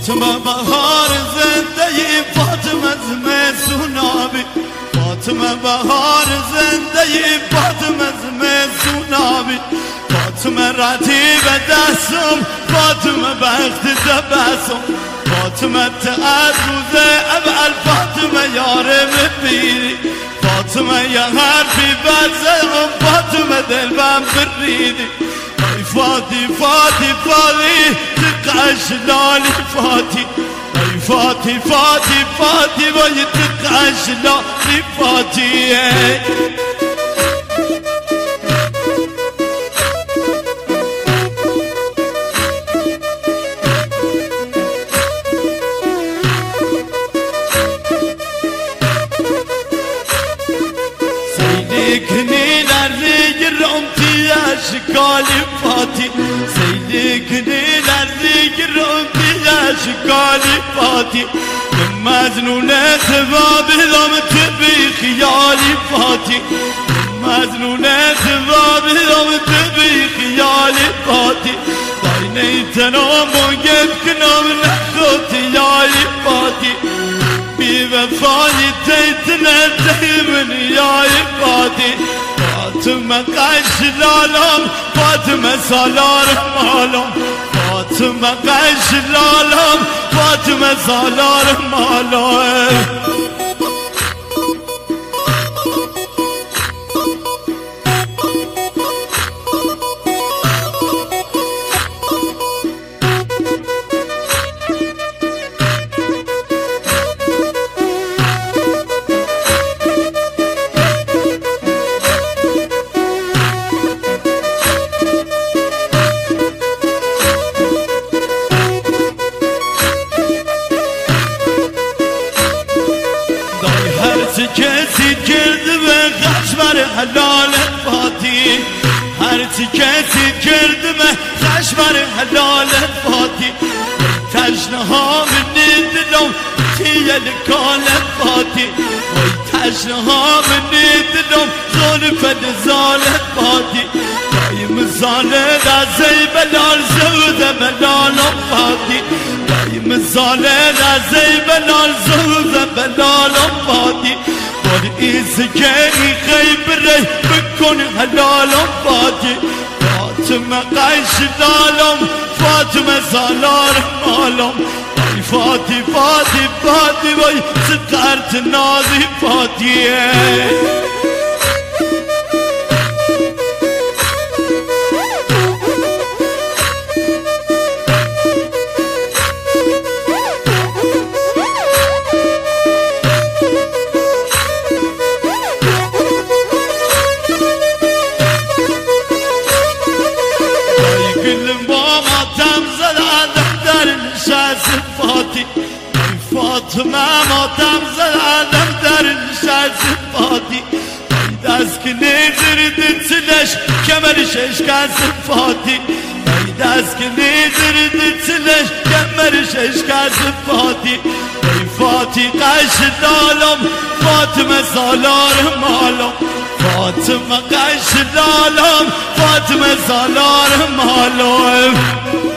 فاطمه بهار زنده فاطمه زمستونابی فاطمه بهار زنده فاطمه زمستونابی فاطمه رتیب دستم فاطمه بخت تبسم فاطمه تقد روز اول فاطمه یارم بیری فاطمه یه حرفی بزنم فاطمه دلبم بریدی فاتی فاتی فاتی تقعش لالي فاتی ای فاتی فاتی فاتی وای تقعش لالي فاتی اشکالی فاتی سیدی کنیلر دیگرم بی اشکالی فاتی مزنونت و بیدم تبی خیالی فاتی مزنونت و بیدم تبی خیالی فاتی باینه تنام و گب کنم نخوتی یالی فاتی بی وفایی تیتنه تیمن یالی فاتی فاطمه قش لالم فاطمه سالار مالم فاطمه قش لالم فاطمه سالار مالم کسی کرد به خشمر حلال فاتی هرچی کسی کرد به خشمر حلال فاتی تشنه ها من دلم تیل کال فاتی تشنه ها من دلم ظلف نزال فاتی دایم زاله رزی بلال زود بلال فاتی دایم زاله رزی بلال زود بلال فاتی ایز کنی خیبره بکن حلالم فاتی فاطمه قش لالم فاطمه سالار مالم ای فاتی فاتی فاتی وای سترت نازی فاتیه فاطمه ماتم زدم در نشست فاتی دست که نیزرد تلش کمرش اشکست فاتی دست که نیزرد تلش کمرش اشکست فاتی فاتی قش لالم فاطمه سالار مالم فاطمه قش لالم فاطمه سالار مالم